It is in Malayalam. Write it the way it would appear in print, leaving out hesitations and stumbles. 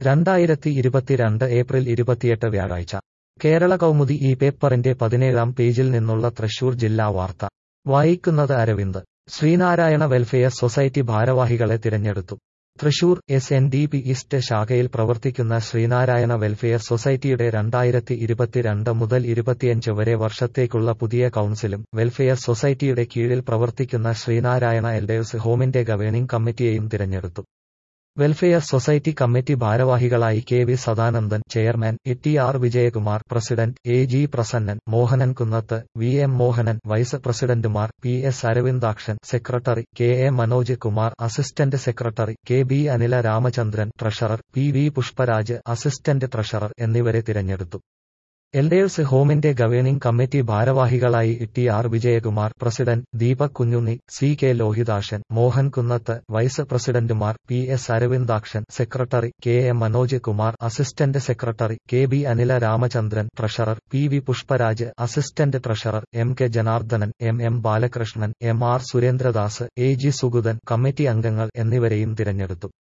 2022 ഏപ്രിൽ 28 വ്യാഴാഴ്ച കേരള കൗമുദി ഈ പേപ്പറിന്റെ 17-ാം പേജിൽ നിന്നുള്ള തൃശൂർ ജില്ലാ വാർത്ത വായിക്കുന്നത് അരവിന്ദ്. ശ്രീനാരായണ വെൽഫെയർ സൊസൈറ്റി ഭാരവാഹികളെ തിരഞ്ഞെടുത്തു. തൃശൂർ SNDP ഈസ്റ്റ് ശാഖയിൽ പ്രവർത്തിക്കുന്ന ശ്രീനാരായണ വെൽഫെയർ സൊസൈറ്റിയുടെ 2022 മുതൽ 25 വരെ വർഷത്തേക്കുള്ള പുതിയ കൗൺസിലും വെൽഫെയർ സൊസൈറ്റിയുടെ കീഴിൽ പ്രവർത്തിക്കുന്ന ശ്രീനാരായണ എൽഡേഴ്സ് ഹോമിന്റെ ഗവേണിംഗ് കമ്മിറ്റിയെയും തിരഞ്ഞെടുത്തു. വെൽഫെയർ സൊസൈറ്റി കമ്മിറ്റി ഭാരവാഹികളായി KV Sadanandan chairman, TR Vijayakumar president, AG Prasannan, Mohanan Kunnath, VM Mohanan vice പ്രസിഡന്റുമാർ, PS Aravindakshan secretary, KA Manoj Kumar assistant secretary, KB Anila Ramachandran treasurer, PV Pushparaj assistant treasurer എന്നിവരെ തിരഞ്ഞെടുത്തു. എൽഡേഴ്സ് ഹോമിന്റെ ഗവേണിംഗ് കമ്മിറ്റി ഭാരവാഹികളായി TR Vijayakumar president, Deepak Kunjunni, CK Lohithakshan, Mohan Kunnath vice പ്രസിഡന്റുമാർ, PS Aravindakshan secretary, KA Manoj Kumar assistant secretary, KB Anila Ramachandran treasurer, PV Pushparaj assistant treasurer, MK Janardhanan, MM Balakrishnan, MR Surendradas, AG Sugathan committee അംഗങ്ങൾ എന്നിവരെയും തിരഞ്ഞെടുത്തു.